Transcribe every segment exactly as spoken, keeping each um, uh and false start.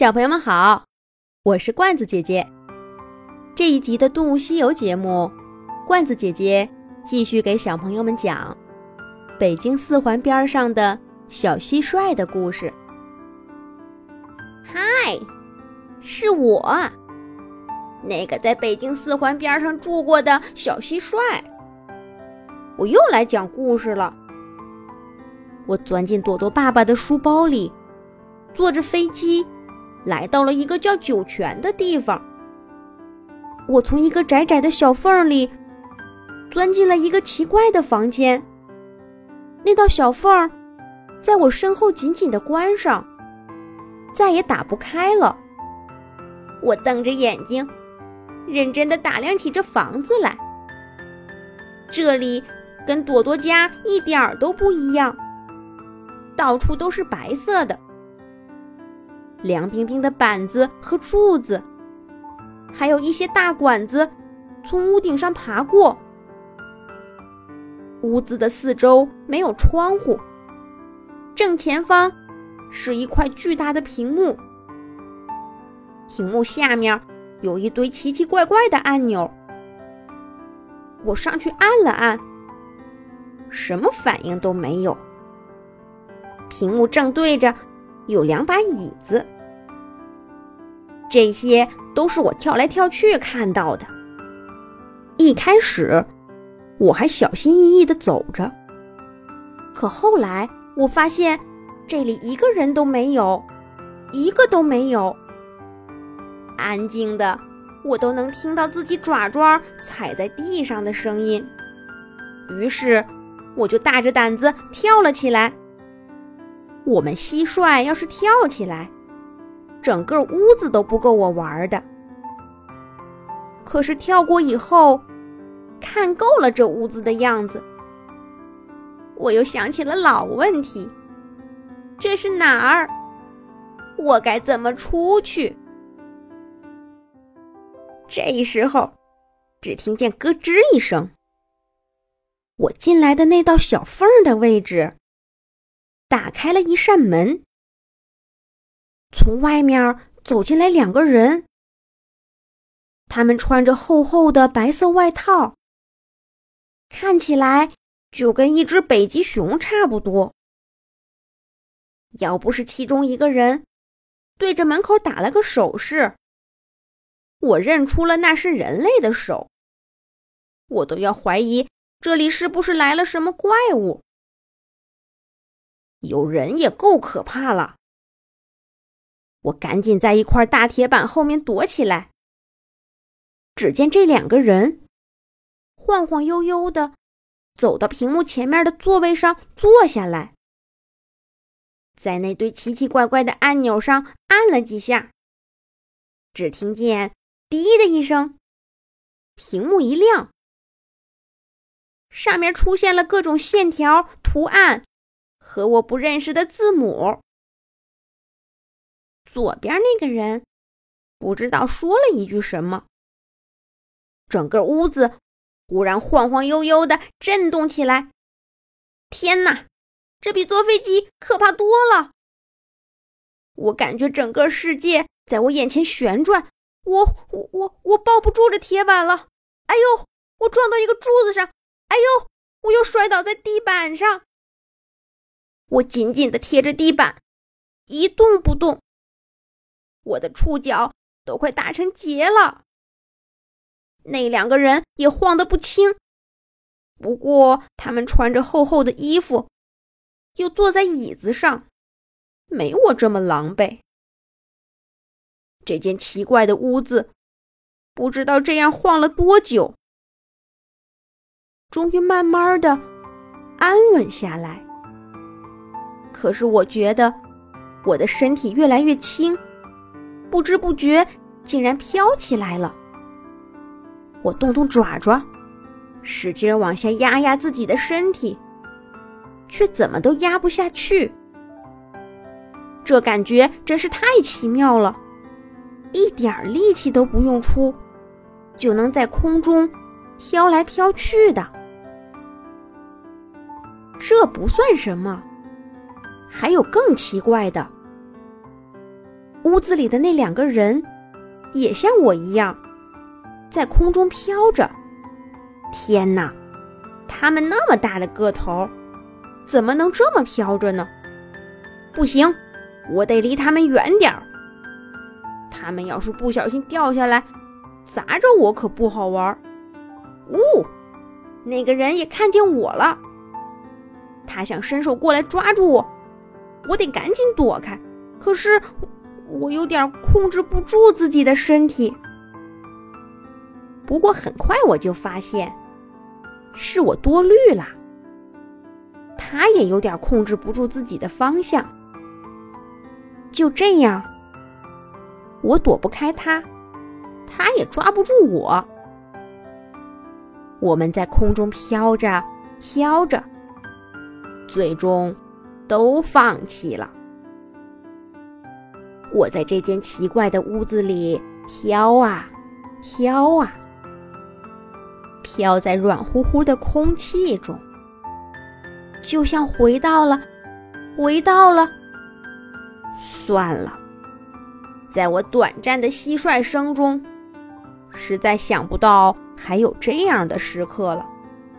小朋友们好，我是罐子姐姐。这一集的动物西游节目，罐子姐姐继续给小朋友们讲北京四环边上的小蟋蟀的故事。嗨，是我，那个在北京四环边上住过的小蟋蟀。我又来讲故事了。我钻进朵朵爸爸的书包里，坐着飞机来到了一个叫酒泉的地方。我从一个窄窄的小缝里钻进了一个奇怪的房间，那道小缝在我身后紧紧地关上，再也打不开了。我瞪着眼睛，认真地打量起这房子来。这里跟朵朵家一点儿都不一样，到处都是白色的，凉冰冰的板子和柱子，还有一些大管子从屋顶上爬过。屋子的四周没有窗户，正前方是一块巨大的屏幕，屏幕下面有一堆奇奇怪怪的按钮。我上去按了按，什么反应都没有。屏幕正对着有两把椅子，这些都是我跳来跳去看到的。一开始我还小心翼翼地走着，可后来我发现这里一个人都没有，一个都没有，安静的我都能听到自己爪爪踩在地上的声音。于是我就大着胆子跳了起来。我们蟋蟀要是跳起来，整个屋子都不够我玩的。可是跳过以后，看够了这屋子的样子，我又想起了老问题，这是哪儿？我该怎么出去？这时候只听见咯吱一声，我进来的那道小缝的位置打开了一扇门，从外面走进来两个人。他们穿着厚厚的白色外套，看起来就跟一只北极熊差不多。要不是其中一个人对着门口打了个手势，我认出了那是人类的手，我都要怀疑这里是不是来了什么怪物。有人也够可怕了。我赶紧在一块大铁板后面躲起来。只见这两个人晃晃悠悠地走到屏幕前面的座位上坐下来，在那堆奇奇怪怪的按钮上按了几下，只听见滴的一声，屏幕一亮，上面出现了各种线条、图案和我不认识的字母。左边那个人不知道说了一句什么，整个屋子忽然晃晃悠悠地震动起来。天哪，这比坐飞机可怕多了！我感觉整个世界在我眼前旋转，我我我我抱不住这铁板了！哎呦，我撞到一个柱子上！哎呦，我又摔倒在地板上！我紧紧地贴着地板，一动不动。我的触角都快打成结了。那两个人也晃得不轻，不过他们穿着厚厚的衣服，又坐在椅子上，没我这么狼狈。这间奇怪的屋子不知道这样晃了多久，终于慢慢的安稳下来。可是我觉得我的身体越来越轻，不知不觉竟然飘起来了。我动动爪爪，使劲往下压压自己的身体，却怎么都压不下去。这感觉真是太奇妙了，一点力气都不用出，就能在空中飘来飘去的。这不算什么，还有更奇怪的。 屋子里的那两个人也像我一样在空中飘着。天哪，他们那么大的个头，怎么能这么飘着呢？不行，我得离他们远点儿。他们要是不小心掉下来，砸着我可不好玩。呜、哦，那个人也看见我了，他想伸手过来抓住我，我得赶紧躲开。可是我有点控制不住自己的身体。不过很快我就发现，是我多虑了。他也有点控制不住自己的方向。就这样，我躲不开他，他也抓不住我。我们在空中飘着飘着，最终都放弃了。我在这间奇怪的屋子里飘啊飘啊，飘在软乎乎的空气中，就像回到了回到了算了，在我短暂的蟋蟀声中，实在想不到还有这样的时刻了。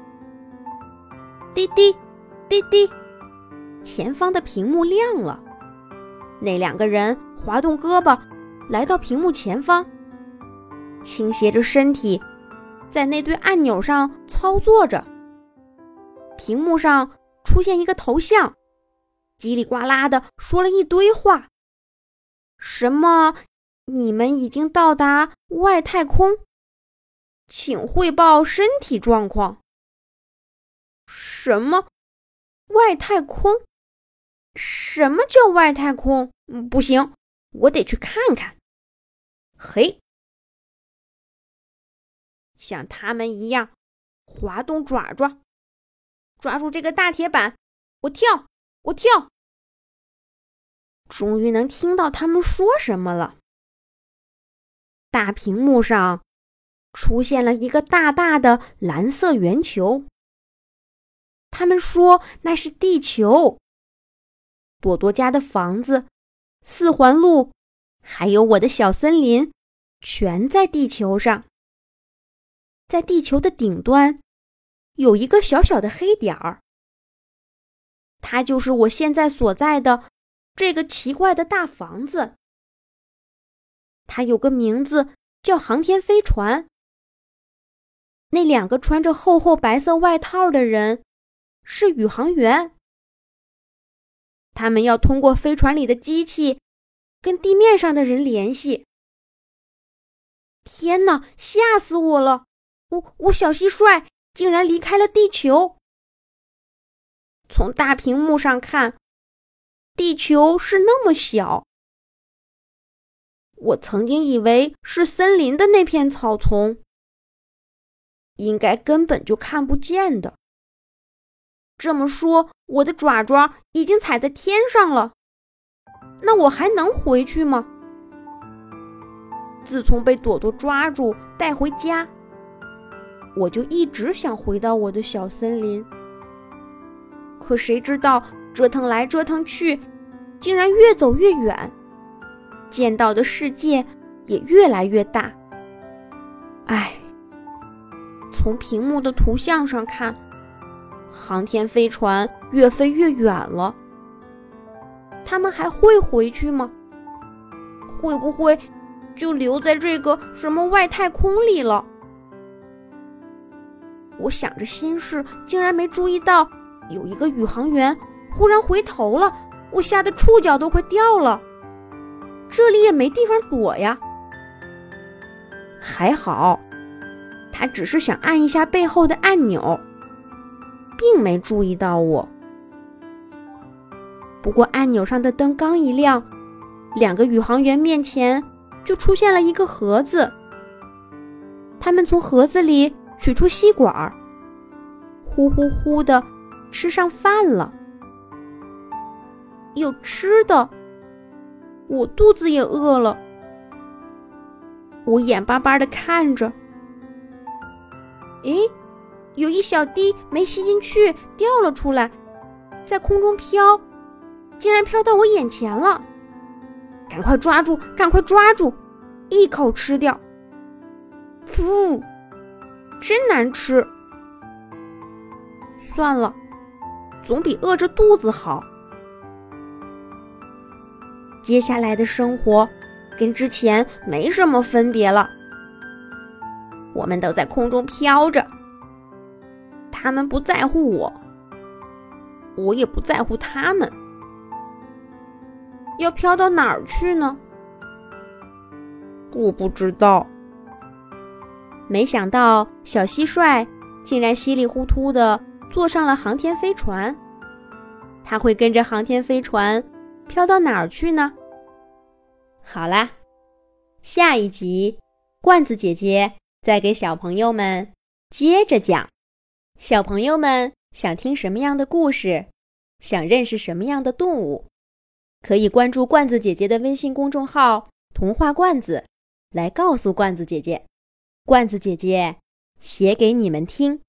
滴滴滴滴，前方的屏幕亮了，那两个人滑动胳膊来到屏幕前方，倾斜着身体在那堆按钮上操作着。屏幕上出现一个头像，叽里呱啦的说了一堆话，什么你们已经到达外太空，请汇报身体状况。什么外太空？什么叫外太空？不行，我得去看看。嘿，像他们一样滑动爪爪，抓住这个大铁板，我跳我跳。终于能听到他们说什么了。大屏幕上出现了一个大大的蓝色圆球，他们说那是地球。朵朵家的房子、四环路，还有我的小森林，全在地球上。在地球的顶端，有一个小小的黑点儿，它就是我现在所在的这个奇怪的大房子。它有个名字叫航天飞船。那两个穿着厚厚白色外套的人是宇航员，他们要通过飞船里的机器跟地面上的人联系。天哪，吓死我了！我我小蟋蟀竟然离开了地球。从大屏幕上看，地球是那么小，我曾经以为是森林的那片草丛，应该根本就看不见的。这么说，我的爪爪已经踩在天上了，那我还能回去吗？自从被朵朵抓住带回家，我就一直想回到我的小森林。可谁知道折腾来折腾去，竟然越走越远，见到的世界也越来越大。唉，从屏幕的图像上看，航天飞船越飞越远了。他们还会回去吗？会不会就留在这个什么外太空里了？我想着心事，竟然没注意到有一个宇航员忽然回头了，我吓得触角都快掉了。这里也没地方躲呀。还好，他只是想按一下背后的按钮，并没注意到我。不过按钮上的灯刚一亮，两个宇航员面前就出现了一个盒子。他们从盒子里取出吸管，呼呼呼地吃上饭了。有吃的，我肚子也饿了。我眼巴巴地看着，诶，有一小滴没吸进去，掉了出来，在空中飘，竟然飘到我眼前了。 赶快抓住，赶快抓住，一口吃掉。噗，真难吃。算了，总比饿着肚子好。接下来的生活跟之前没什么分别了。我们都在空中飘着，他们不在乎我，我也不在乎他们。要飘到哪儿去呢？我不知道。没想到小蟋蟀竟然稀里糊涂地坐上了航天飞船。它会跟着航天飞船飘到哪儿去呢？好啦，下一集罐子姐姐再给小朋友们接着讲。小朋友们想听什么样的故事？想认识什么样的动物？可以关注罐子姐姐的微信公众号童话罐子，来告诉罐子姐姐，罐子姐姐写给你们听。